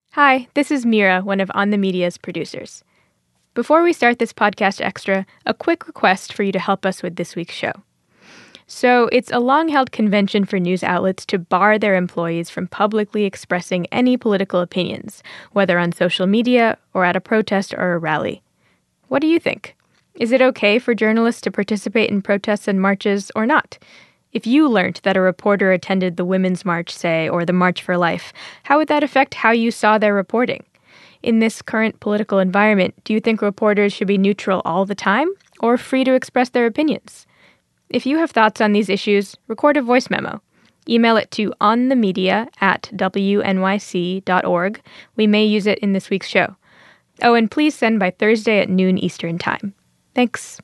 Hi, this is Mira, one of On the Media's producers. Before we start this podcast extra, a quick request for you to help us with this week's show. So, it's a long-held convention for news outlets to bar their employees from publicly expressing any political opinions, whether on social media or at a protest or a rally. What do you think? Is it okay for journalists to participate in protests and marches or not? If you learned that a reporter attended the Women's March, say, or the March for Life, how would that affect how you saw their reporting? In this current political environment, do you think reporters should be neutral all the time or free to express their opinions? If you have thoughts on these issues, record a voice memo. Email it to onthemedia@wnyc.org. We may use it in this week's show. Oh, and please send by Thursday at noon Eastern Time. Thanks.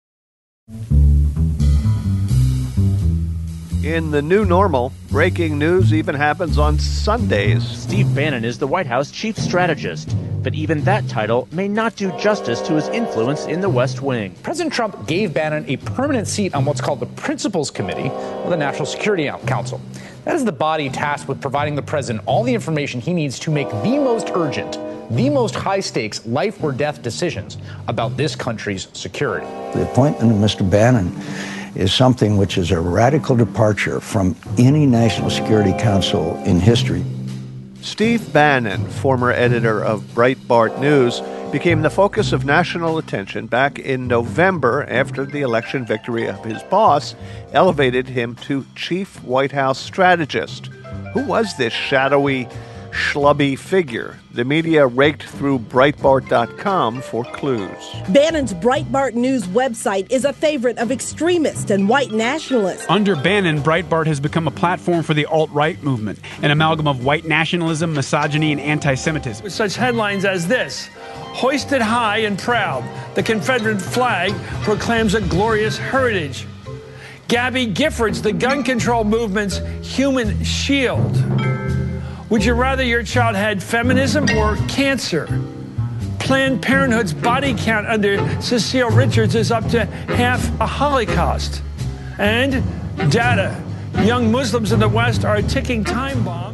In the new normal, breaking news even happens on Sundays. Steve Bannon is the White House chief strategist, but even that title may not do justice to his influence in the West Wing. President Trump gave Bannon a permanent seat on what's called the Principals Committee of the National Security Council. That is the body tasked with providing the president all the information he needs to make the most urgent, the most high-stakes life or death decisions about this country's security. The appointment of Mr. Bannon is something which is a radical departure from any National Security Council in history. Steve Bannon, former editor of Breitbart News, became the focus of national attention back in November after the election victory of his boss elevated him to chief White House strategist. Who was this shadowy, schlubby figure? The media raked through Breitbart.com for clues. Bannon's Breitbart News website is a favorite of extremists and white nationalists. Under Bannon, Breitbart has become a platform for the alt-right movement, an amalgam of white nationalism, misogyny, and anti-Semitism. With such headlines as this: hoisted high and proud, the Confederate flag proclaims a glorious heritage. Gabby Giffords, the gun control movement's human shield. Would you rather your child had feminism or cancer? Planned Parenthood's body count under Cecile Richards is up to half a Holocaust. And data. Young Muslims in the West are a ticking time bomb.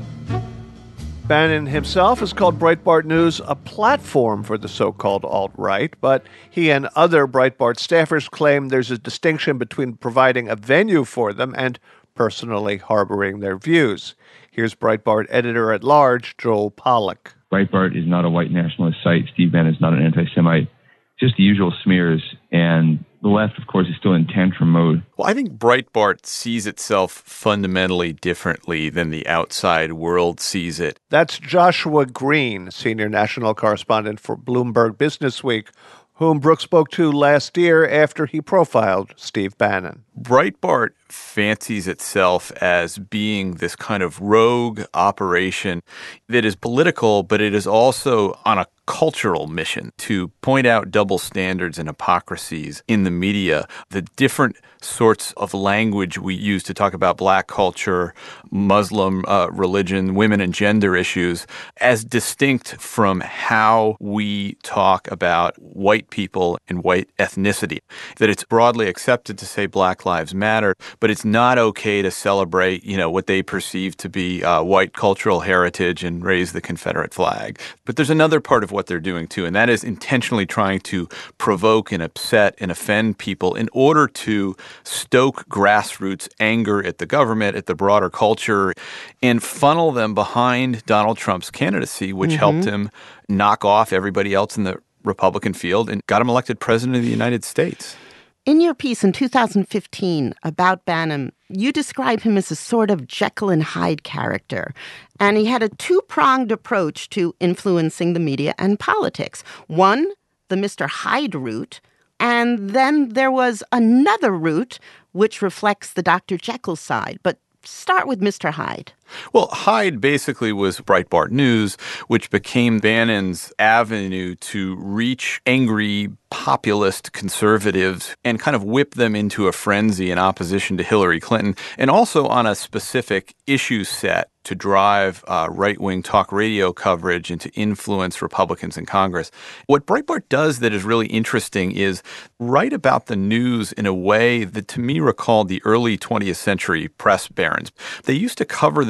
Bannon himself has called Breitbart News a platform for the so-called alt-right, but he and other Breitbart staffers claim there's a distinction between providing a venue for them and personally harboring their views. Here's Breitbart editor-at-large Joel Pollack. Breitbart is not a white nationalist site. Steve Bannon is not an anti-Semite. Just the usual smears. And the left, of course, is still in tantrum mode. Well, I think Breitbart sees itself fundamentally differently than the outside world sees it. That's Joshua Green, senior national correspondent for Bloomberg Businessweek, whom Brooke spoke to last year after he profiled Steve Bannon. Breitbart fancies itself as being this kind of rogue operation that is political, but it is also on a cultural mission to point out double standards and hypocrisies in the media, the different sorts of language we use to talk about black culture, Muslim religion, women and gender issues, as distinct from how we talk about white people and white ethnicity. That it's broadly accepted to say Black Lives Matter, but it's not okay to celebrate, what they perceive to be white cultural heritage and raise the Confederate flag. But there's another part of what they're doing too, and that is intentionally trying to provoke and upset and offend people in order to stoke grassroots anger at the government, at the broader culture, and funnel them behind Donald Trump's candidacy, which helped him knock off everybody else in the Republican field and got him elected president of the United States. In your piece in 2015 about Bannon, you describe him as a sort of Jekyll and Hyde character, and he had a two-pronged approach to influencing the media and politics. One, the Mr. Hyde route, and then there was another route which reflects the Dr. Jekyll side. But start with Mr. Hyde. Well, Hyde basically was Breitbart News, which became Bannon's avenue to reach angry populist conservatives and kind of whip them into a frenzy in opposition to Hillary Clinton, and also on a specific issue set to drive right-wing talk radio coverage and to influence Republicans in Congress. What Breitbart does that is really interesting is write about the news in a way that to me recalled the early 20th century press barons. They used to cover the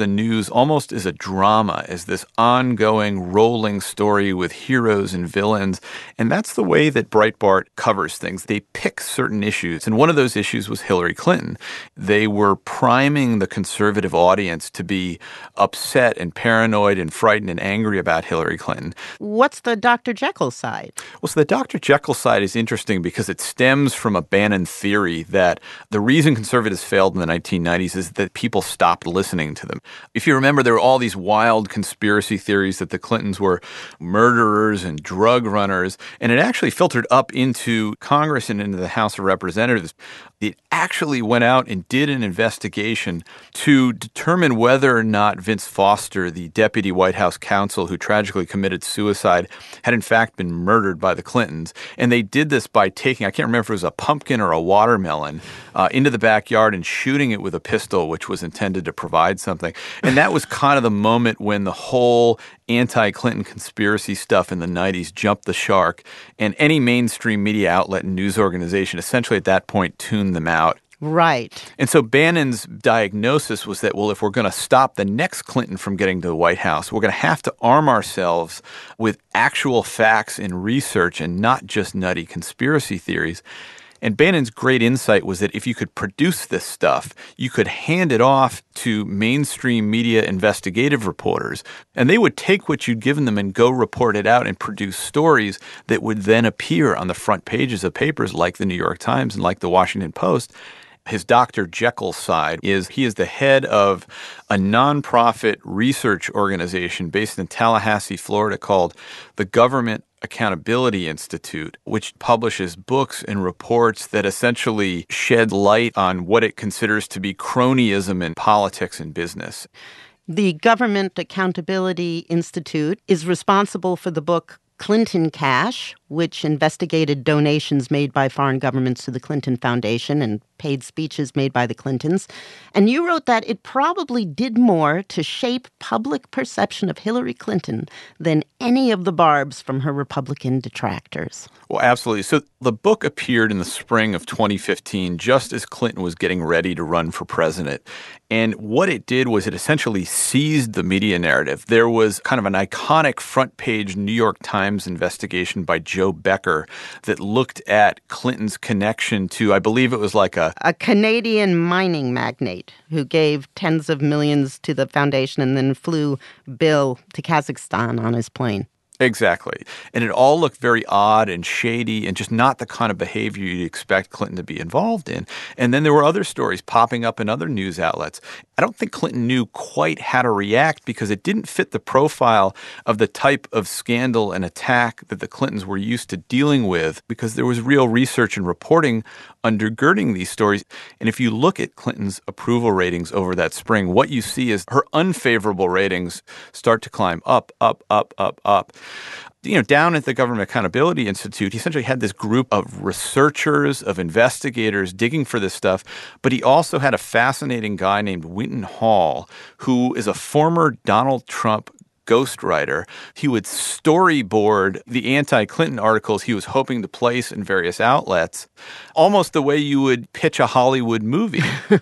the news almost as a drama, as this ongoing, rolling story with heroes and villains. And that's the way that Breitbart covers things. They pick certain issues. And one of those issues was Hillary Clinton. They were priming the conservative audience to be upset and paranoid and frightened and angry about Hillary Clinton. What's the Dr. Jekyll side? Well, so the Dr. Jekyll side is interesting because it stems from a Bannon theory that the reason conservatives failed in the 1990s is that people stopped listening to them. If you remember, there were all these wild conspiracy theories that the Clintons were murderers and drug runners, and it actually filtered up into Congress and into the House of Representatives. It actually went out and did an investigation to determine whether or not Vince Foster, the deputy White House counsel who tragically committed suicide, had in fact been murdered by the Clintons. And they did this by taking, I can't remember if it was a pumpkin or a watermelon, into the backyard and shooting it with a pistol, which was intended to provide something. And that was kind of the moment when the whole anti-Clinton conspiracy stuff in the 90s jumped the shark, and any mainstream media outlet and news organization essentially at that point tuned them out. Right. And so Bannon's diagnosis was that, well, if we're going to stop the next Clinton from getting to the White House, we're going to have to arm ourselves with actual facts and research and not just nutty conspiracy theories. And Bannon's great insight was that if you could produce this stuff, you could hand it off to mainstream media investigative reporters, and they would take what you'd given them and go report it out and produce stories that would then appear on the front pages of papers like the New York Times and like the Washington Post. His Dr. Jekyll side is he is the head of a nonprofit research organization based in Tallahassee, Florida, called the Government Accountability Institute, which publishes books and reports that essentially shed light on what it considers to be cronyism in politics and business. The Government Accountability Institute is responsible for the book Clinton Cash, which investigated donations made by foreign governments to the Clinton Foundation and paid speeches made by the Clintons. And you wrote that it probably did more to shape public perception of Hillary Clinton than any of the barbs from her Republican detractors. Well, absolutely. So the book appeared in the spring of 2015, just as Clinton was getting ready to run for president. And what it did was it essentially seized the media narrative. There was kind of an iconic front-page New York Times investigation by Joe Becker that looked at Clinton's connection to, I believe it was like a Canadian mining magnate who gave tens of millions to the foundation and then flew Bill to Kazakhstan on his plane. Exactly. And it all looked very odd and shady and just not the kind of behavior you'd expect Clinton to be involved in. And then there were other stories popping up in other news outlets. I don't think Clinton knew quite how to react because it didn't fit the profile of the type of scandal and attack that the Clintons were used to dealing with, because there was real research and reporting undergirding these stories. And if you look at Clinton's approval ratings over that spring, what you see is her unfavorable ratings start to climb up, up, up, up, up. You know, down at the Government Accountability Institute, he essentially had this group of researchers, of investigators digging for this stuff. But he also had a fascinating guy named Winton Hall, who is a former Donald Trump ghostwriter. He would storyboard the anti-Clinton articles he was hoping to place in various outlets, almost the way you would pitch a Hollywood movie.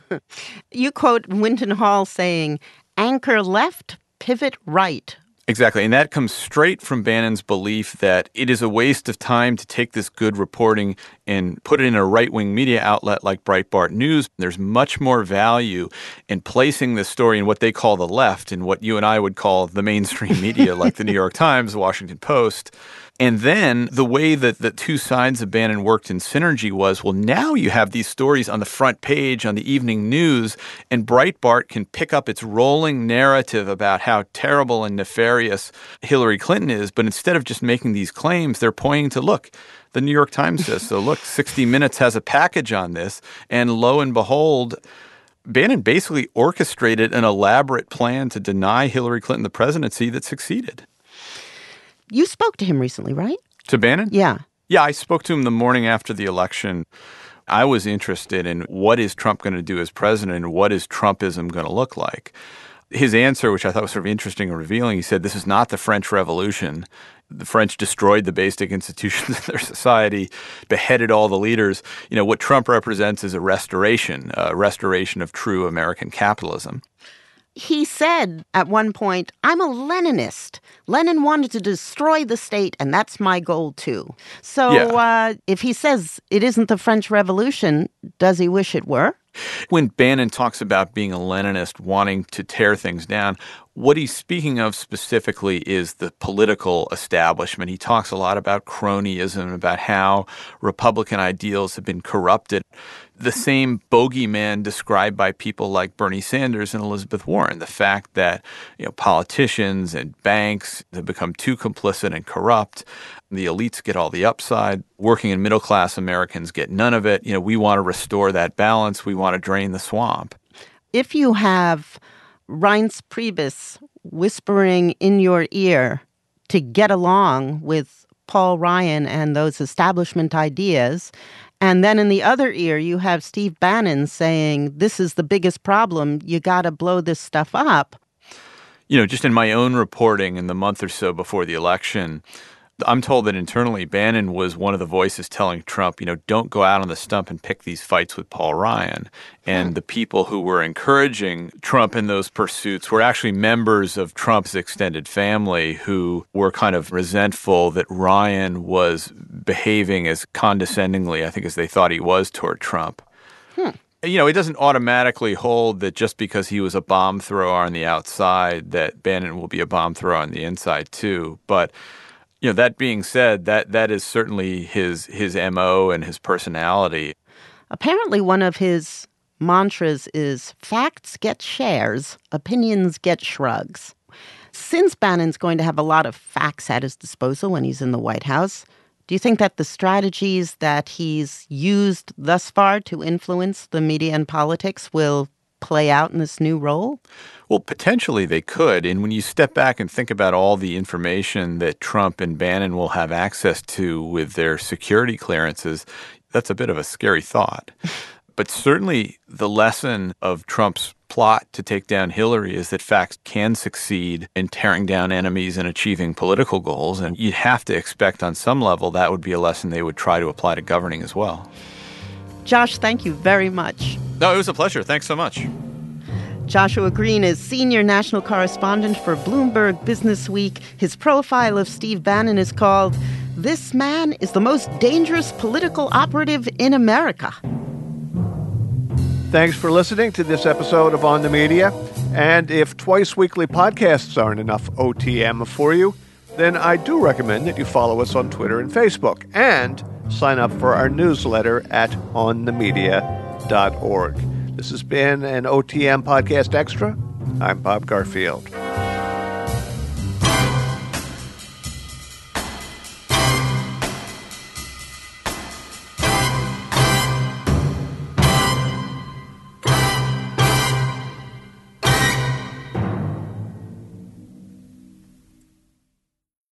You quote Winton Hall saying, "Anchor left, pivot right." Exactly. And that comes straight from Bannon's belief that it is a waste of time to take this good reporting and put it in a right-wing media outlet like Breitbart News. There's much more value in placing this story in what they call the left, in what you and I would call the mainstream media, like the New York Times, the Washington Post. And then the way that the two sides of Bannon worked in synergy was, well, now you have these stories on the front page on the evening news, and Breitbart can pick up its rolling narrative about how terrible and nefarious Hillary Clinton is. But instead of just making these claims, they're pointing to, look, the New York Times says so. Look, 60 Minutes has a package on this. And lo and behold, Bannon basically orchestrated an elaborate plan to deny Hillary Clinton the presidency that succeeded. You spoke to him recently, right? To Bannon? Yeah. Yeah, I spoke to him the morning after the election. I was interested in what is Trump going to do as president and what is Trumpism going to look like. His answer, which I thought was sort of interesting and revealing, he said, this is not the French Revolution. The French destroyed the basic institutions of their society, beheaded all the leaders. You know, what Trump represents is a restoration of true American capitalism. He said at one point, I'm a Leninist. Lenin wanted to destroy the state, and that's my goal, too. So if he says it isn't the French Revolution, does he wish it were? When Bannon talks about being a Leninist, wanting to tear things down, what he's speaking of specifically is the political establishment. He talks a lot about cronyism, about how Republican ideals have been corrupted. The same bogeyman described by people like Bernie Sanders and Elizabeth Warren, the fact that politicians and banks have become too complicit and corrupt. The elites get all the upside. Working and middle-class Americans get none of it. We want to restore that balance. We want to drain the swamp. If you have Reince Priebus whispering in your ear to get along with Paul Ryan and those establishment ideas, and then in the other ear you have Steve Bannon saying, this is the biggest problem, you got to blow this stuff up. Just in my own reporting in the month or so before the election, I'm told that internally Bannon was one of the voices telling Trump, don't go out on the stump and pick these fights with Paul Ryan. And the people who were encouraging Trump in those pursuits were actually members of Trump's extended family who were kind of resentful that Ryan was behaving as condescendingly, I think, as they thought he was toward Trump. It doesn't automatically hold that just because he was a bomb thrower on the outside that Bannon will be a bomb thrower on the inside too. But that being said, that is certainly his MO and his personality. Apparently one of his mantras is facts get shares, opinions get shrugs. Since Bannon's going to have a lot of facts at his disposal when he's in the White House, do you think that the strategies that he's used thus far to influence the media and politics will play out in this new role? Well, potentially they could. And when you step back and think about all the information that Trump and Bannon will have access to with their security clearances, that's a bit of a scary thought. But certainly the lesson of Trump's plot to take down Hillary is that facts can succeed in tearing down enemies and achieving political goals. And you'd have to expect on some level that would be a lesson they would try to apply to governing as well. Josh, thank you very much. No, it was a pleasure. Thanks so much. Joshua Green is senior national correspondent for Bloomberg Businessweek. His profile of Steve Bannon is called, "This Man is the Most Dangerous Political Operative in America." Thanks for listening to this episode of On the Media. And if twice-weekly podcasts aren't enough OTM for you, then I do recommend that you follow us on Twitter and Facebook and sign up for our newsletter at onthemedia.org. This has been an OTM Podcast Extra. I'm Bob Garfield.